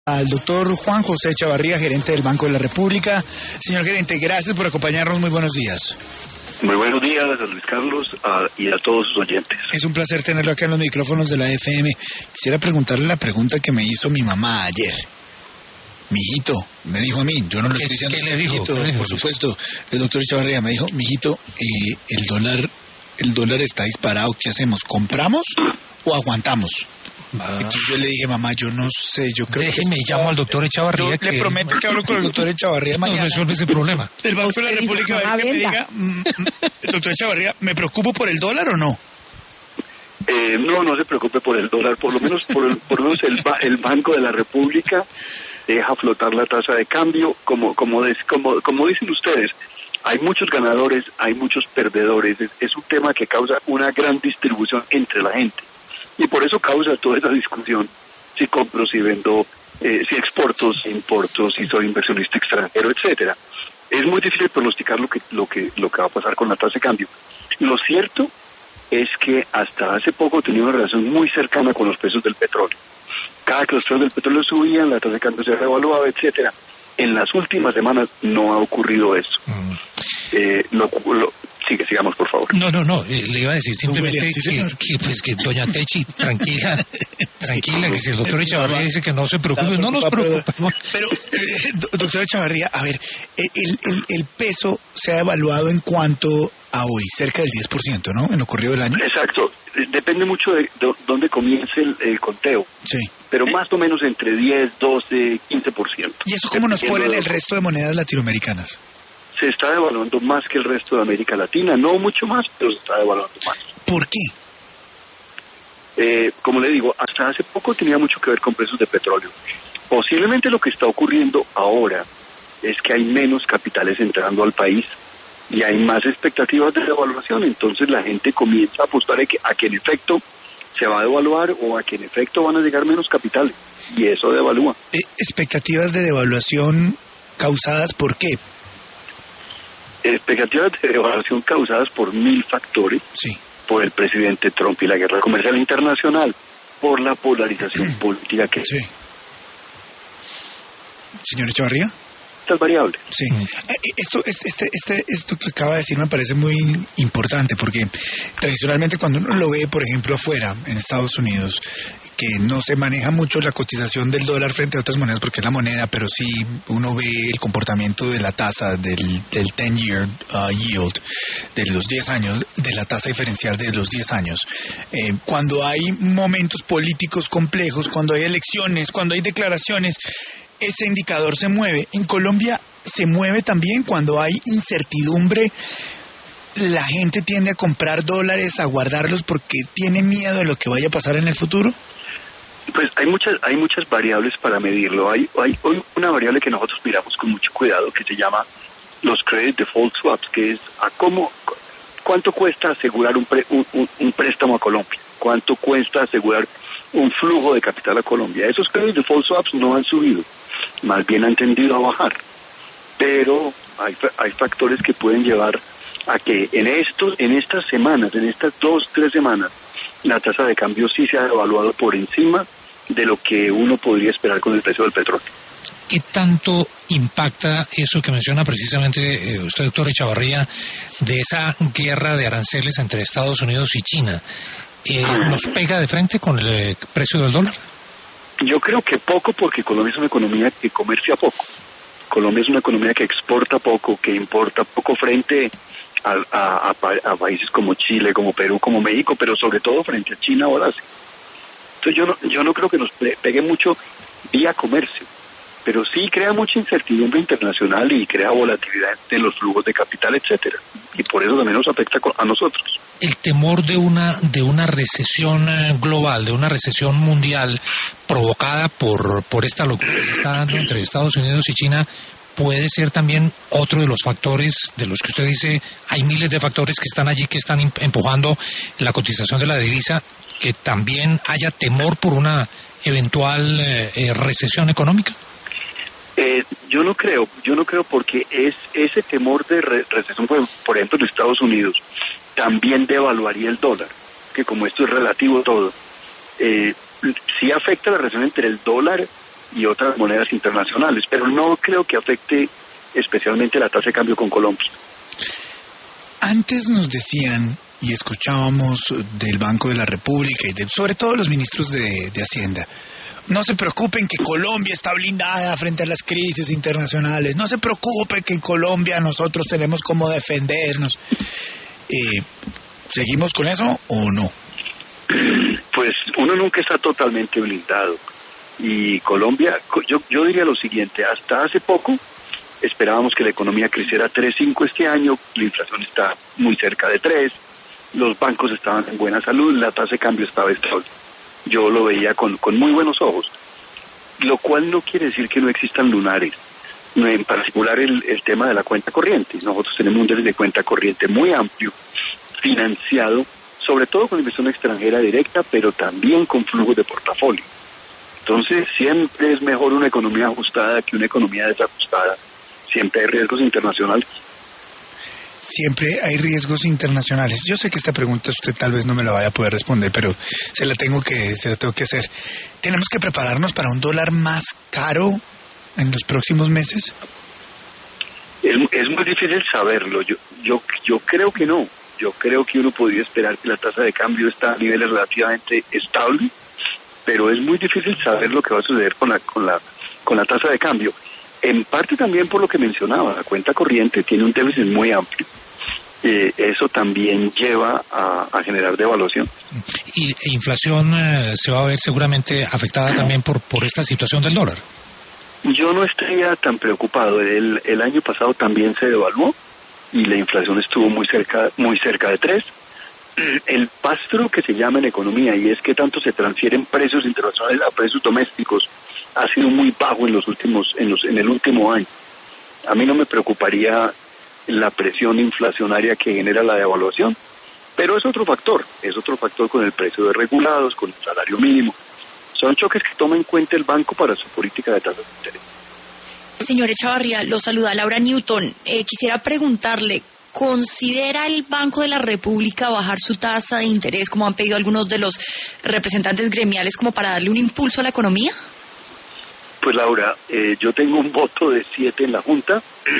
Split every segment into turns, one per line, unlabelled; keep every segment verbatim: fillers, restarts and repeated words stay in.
Al doctor Juan José Chavarría, gerente del Banco de la República. Señor gerente, gracias por acompañarnos. Muy buenos días.
Muy buenos días a Luis Carlos a, y a todos sus oyentes.
Es un placer tenerlo acá en los micrófonos de la F M. Quisiera preguntarle la pregunta que me hizo mi mamá ayer. Mijito, me dijo a mí, yo no lo estoy diciendo.
¿Qué le dijo?
Mijito,
¿Qué le dijo?
Por supuesto, el doctor Chavarría me dijo, mijito, eh, el dólar, el dólar está disparado, ¿qué hacemos? ¿Compramos o aguantamos? Ah. Entonces yo le dije, mamá, yo no sé, yo creo
Déjeme,
que...
llamo al doctor Echavarría.
Yo que... le prometo que hablo con el doctor Echavarría mañana.
No resuelve ese problema.
El Banco de la República va a ver que me diga, mm, doctor Echavarría, ¿me preocupo por el dólar o no?
Eh, no, no se preocupe por el dólar, por lo menos por, el, por lo menos el, el Banco de la República deja flotar la tasa de cambio, como como, des, como como dicen ustedes. Hay muchos ganadores, hay muchos perdedores, es, es un tema que causa una gran distribución entre la gente. Y por eso causa toda esa discusión, si compro, si vendo, eh, si exporto, si importo, si soy inversionista extranjero, etcétera. Es muy difícil pronosticar lo que, lo que, lo que va a pasar con la tasa de cambio. Lo cierto es que hasta hace poco tenía una relación muy cercana con los precios del petróleo. Cada que los precios del petróleo subían, la tasa de cambio se revaluaba, etcétera. En las últimas semanas no ha ocurrido eso. Mm. Eh, lo, lo, Sigue, sigamos, por favor.
No, no, no, le iba a decir simplemente sí, que, que, pues, que doña Techi, tranquila, tranquila, sí, que si el doctor Echavarría dice que no se preocupe, no nos preocupemos.
Pero, eh, doctor Echavarría, a ver, el, el, el peso se ha evaluado en cuanto a hoy, cerca del diez por ciento, ¿no?, en lo corrido del año.
Exacto, depende mucho de, de dónde comience el, el conteo.
Sí.
Pero eh, más o menos entre diez, doce, quince por ciento.
¿Y eso cómo nos pone en el resto de monedas latinoamericanas?
Se está devaluando más que el resto de América Latina, no mucho más, pero se está devaluando más.
¿Por qué?
Eh, como le digo, hasta hace poco tenía mucho que ver con precios de petróleo. Posiblemente lo que está ocurriendo ahora es que hay menos capitales entrando al país y hay más expectativas de devaluación, entonces la gente comienza a apostar a que, a que en efecto se va a devaluar o a que en efecto van a llegar menos capitales, y eso devalúa.
Eh, ¿Expectativas de devaluación causadas por qué?
Expectativas de devaluación causadas por mil factores,
sí.
Por el presidente Trump y la guerra comercial internacional, por la polarización política que...
Sí. Señor Echavarría.
Estas variables.
Sí. Esto, este, este, esto que acaba de decir me parece muy importante, porque tradicionalmente cuando uno lo ve, por ejemplo, afuera, en Estados Unidos, que no se maneja mucho la cotización del dólar frente a otras monedas porque es la moneda, pero sí uno ve el comportamiento de la tasa del, del ten-year uh, yield, de los diez años, de la tasa diferencial de los diez años. Eh, cuando hay momentos políticos complejos, cuando hay elecciones, cuando hay declaraciones, ese indicador se mueve. En Colombia se mueve también cuando hay incertidumbre. ¿La gente tiende a comprar dólares, a guardarlos porque tiene miedo de lo que vaya a pasar en el futuro?
Pues hay muchas hay muchas variables para medirlo. Hay hay una variable que nosotros miramos con mucho cuidado que se llama los credit default swaps, que es a cómo cuánto cuesta asegurar un, pre, un, un, un préstamo a Colombia, cuánto cuesta asegurar un flujo de capital a Colombia. Esos credit default swaps no han subido, más bien han tendido a bajar, pero hay hay factores que pueden llevar a que en estos en estas semanas, en estas dos tres semanas, la tasa de cambio sí se ha devaluado por encima de lo que uno podría esperar con el precio del petróleo.
¿Qué tanto impacta eso que menciona precisamente eh, usted, doctor Echavarría, de esa guerra de aranceles entre Estados Unidos y China? Eh, ¿Nos pega de frente con el eh, precio del dólar?
Yo creo que poco, porque Colombia es una economía que comercia poco. Colombia es una economía que exporta poco, que importa poco frente a, a, a, a países como Chile, como Perú, como México, pero sobre todo frente a China o Brasil. Entonces yo no, yo no creo que nos pegue mucho vía comercio, pero sí crea mucha incertidumbre internacional y crea volatilidad en los flujos de capital, etcétera, y por eso también nos afecta a nosotros.
El temor de una de una recesión global, de una recesión mundial provocada por por esta locura que se está dando entre Estados Unidos y China, puede ser también otro de los factores de los que usted dice. Hay miles de factores que están allí, que están empujando la cotización de la divisa, que también haya temor por una eventual eh, recesión económica.
Eh, yo no creo, yo no creo porque es ese temor de re- recesión, por, por ejemplo, en Estados Unidos, también devaluaría el dólar, que como esto es relativo todo, eh, sí afecta la relación entre el dólar y otras monedas internacionales, pero no creo que afecte especialmente la tasa de cambio con Colombia.
Antes nos decían y escuchábamos del Banco de la República y de, sobre todo los ministros de, de Hacienda, no se preocupen que Colombia está blindada frente a las crisis internacionales, no se preocupen que en Colombia nosotros tenemos cómo defendernos. Eh, ¿Seguimos con eso o no?
Pues uno nunca está totalmente blindado. Y Colombia, yo, yo diría lo siguiente, hasta hace poco esperábamos que la economía creciera tres punto cinco este año, la inflación está muy cerca de tres, los bancos estaban en buena salud, la tasa de cambio estaba estable. Yo lo veía con, con muy buenos ojos, lo cual no quiere decir que no existan lunares, en particular el, el tema de la cuenta corriente. Nosotros tenemos un déficit de cuenta corriente muy amplio, financiado sobre todo con inversión extranjera directa, pero también con flujos de portafolio. Entonces siempre es mejor una economía ajustada que una economía desajustada. Siempre hay riesgos internacionales.
Siempre hay riesgos internacionales. Yo sé que esta pregunta usted tal vez no me la vaya a poder responder, pero se la tengo que, se la tengo que hacer. ¿Tenemos que prepararnos para un dólar más caro en los próximos meses?
Es, es muy difícil saberlo. Yo, yo, yo creo que no. Yo creo que uno podría esperar que la tasa de cambio está a niveles relativamente estables, pero es muy difícil saber lo que va a suceder con la, con la, con la tasa de cambio. En parte también por lo que mencionaba, la cuenta corriente tiene un déficit muy amplio. Eh, eso también lleva a, a generar devaluación.
Y e inflación eh, se va a ver seguramente afectada también por, por esta situación del dólar.
Yo no estaría tan preocupado. El, el año pasado también se devaluó y la inflación estuvo muy cerca, muy cerca de tres. El pastro que se llama en economía, y es que tanto se transfieren precios internacionales a precios domésticos, ha sido muy bajo en los últimos, en los, en el último año. A mí no me preocuparía la presión inflacionaria que genera la devaluación, pero es otro factor, es otro factor con el precio de regulados, con el salario mínimo. Son choques que toma en cuenta el banco para su política de tasas de interés.
Señor Echavarría, lo saluda Laura Newton. Eh, quisiera preguntarle, ¿considera el Banco de la República bajar su tasa de interés, como han pedido algunos de los representantes gremiales, como para darle un impulso a la economía?
Pues Laura, eh, yo tengo un voto de siete en la Junta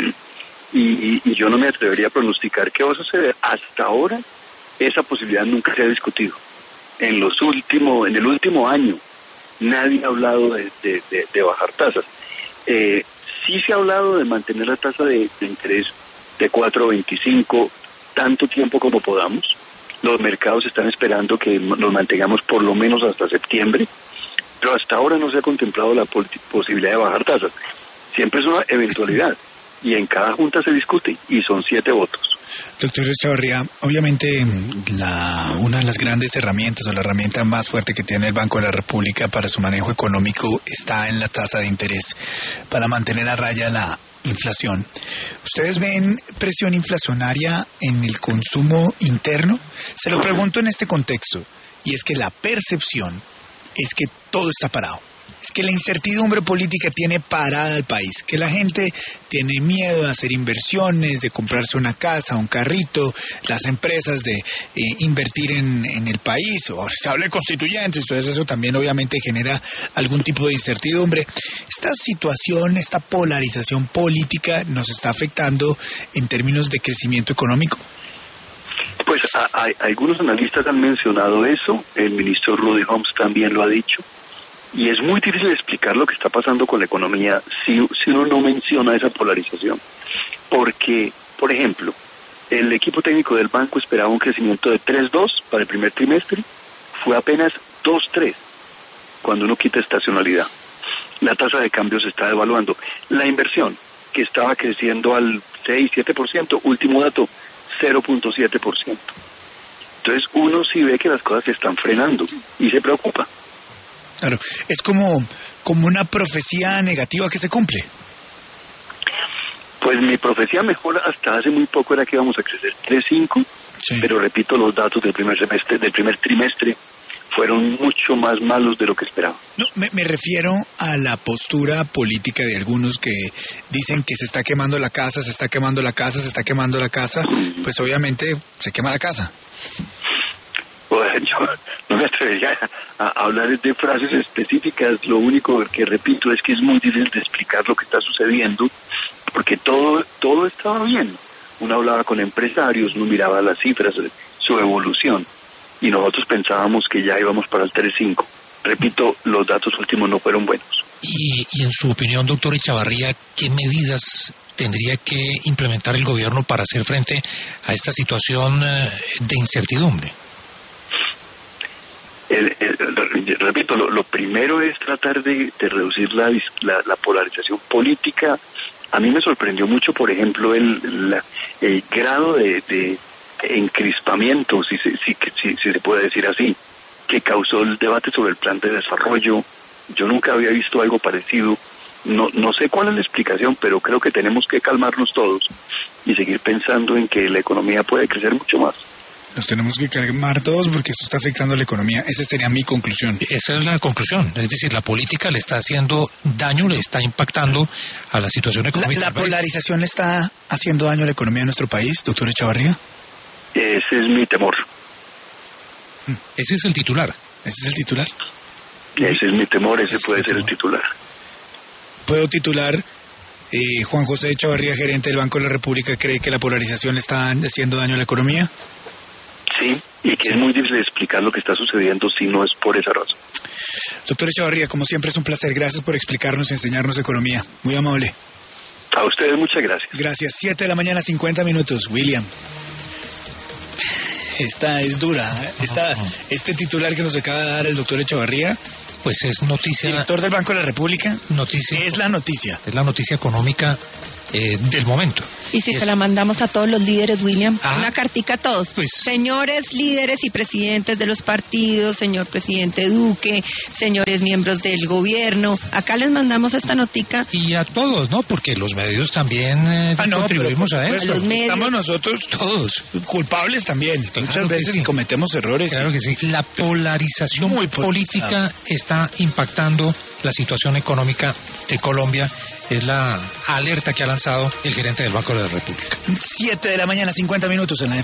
y, y, y yo no me atrevería a pronosticar qué va a suceder. Hasta ahora esa posibilidad nunca se ha discutido. En los últimos, en el último año nadie ha hablado de, de, de, de bajar tasas. Eh, sí se ha hablado de mantener la tasa de, de interés de cuatro punto veinticinco tanto tiempo como podamos. Los mercados están esperando que nos mantengamos por lo menos hasta septiembre. Pero hasta ahora no se ha contemplado la posibilidad de bajar tasas. Siempre es una eventualidad y en cada junta se discute y son siete votos.
Doctor Echavarría, obviamente la, una de las grandes herramientas o la herramienta más fuerte que tiene el Banco de la República para su manejo económico está en la tasa de interés para mantener a raya la inflación. ¿Ustedes ven presión inflacionaria en el consumo interno? Se lo pregunto en este contexto, y es que la percepción es que todo está parado. Es que la incertidumbre política tiene parada al país, que la gente tiene miedo de hacer inversiones, de comprarse una casa, un carrito, las empresas de eh, invertir en, en el país, o se habla de constituyentes, entonces eso también obviamente genera algún tipo de incertidumbre. Esta situación, esta polarización política nos está afectando en términos de crecimiento económico.
Pues a, a, algunos analistas han mencionado eso, el ministro Rudy Holmes también lo ha dicho, y es muy difícil explicar lo que está pasando con la economía si, si uno no menciona esa polarización. Porque, por ejemplo, el equipo técnico del banco esperaba un crecimiento de tres punto dos para el primer trimestre, fue apenas dos punto tres cuando uno quita estacionalidad. La tasa de cambio se está devaluando. La inversión, que estaba creciendo al seis, siete por ciento, último dato, cero punto siete por ciento. Entonces uno sí ve que las cosas se están frenando y se preocupa.
Claro, es como, como una profecía negativa que se cumple.
Pues mi profecía mejor hasta hace muy poco era que íbamos a crecer tres punto cinco, sí. Pero repito, los datos del primer semestre, del primer trimestre fueron mucho más malos de lo que esperaba.
No, me, me refiero a la postura política de algunos que dicen que se está quemando la casa, se está quemando la casa, se está quemando la casa, pues obviamente se quema la casa.
Pues yo no me atrevería a, a hablar de frases específicas. Lo único que repito es que es muy difícil de explicar lo que está sucediendo, porque todo todo estaba bien. Uno hablaba con empresarios, uno miraba las cifras, su evolución, y nosotros pensábamos que ya íbamos para el tres punto cinco. Repito, los datos últimos no fueron buenos.
Y, y en su opinión, doctor Echavarría, ¿qué medidas tendría que implementar el gobierno para hacer frente a esta situación de incertidumbre?
El, el, el, repito, lo, lo primero es tratar de, de reducir la, la, la polarización política. A mí me sorprendió mucho, por ejemplo, el, la, el grado de, de encrispamiento, si se, si, si, si se puede decir así, que causó el debate sobre el plan de desarrollo. Yo nunca había visto algo parecido. No, no sé cuál es la explicación, pero creo que tenemos que calmarnos todos y seguir pensando en que la economía puede crecer mucho más.
Nos tenemos que calmar todos porque esto está afectando a la economía. Esa sería mi conclusión.
Esa es la conclusión. Es decir, la política le está haciendo daño, le está impactando a la situación económica.
¿La, la polarización le está haciendo daño a la economía de nuestro país, doctor Echavarría?
Ese es mi temor.
Ese es el titular.
Ese es el titular.
Ese es mi temor, ese puede ser el titular.
¿Puedo titular? Eh, Juan José Echavarría, gerente del Banco de la República, ¿cree que la polarización le está haciendo daño a la economía?
Sí, y que sí. Es muy difícil de explicar lo que está sucediendo si no es por esa razón.
Doctor Echavarría, como siempre es un placer. Gracias por explicarnos y enseñarnos economía. Muy amable.
A ustedes muchas gracias.
Gracias. Siete de la mañana, cincuenta minutos. William. Esta es dura. Esta, este titular que nos acaba de dar el doctor Echavarría.
Pues es noticia.
Director del Banco de la República.
Noticia.
Es la noticia.
Es la noticia económica eh, del momento.
Y si
es...
se la mandamos a todos los líderes, William,
ah,
una cartica a todos.
Pues...
Señores líderes y presidentes de los partidos, señor presidente Duque, señores miembros del gobierno, acá les mandamos esta notica.
Y a todos, ¿no? Porque los medios también eh,
ah, no,
contribuimos
pero,
a
pues,
eso.
Los medios, estamos nosotros
todos
culpables también.
Claro
Muchas veces
sí.
cometemos errores.
Claro que sí. La polarización Muy política está impactando la situación económica de Colombia. Es la alerta que ha lanzado el gerente del Banco de la República.
Siete de la mañana, cincuenta minutos en la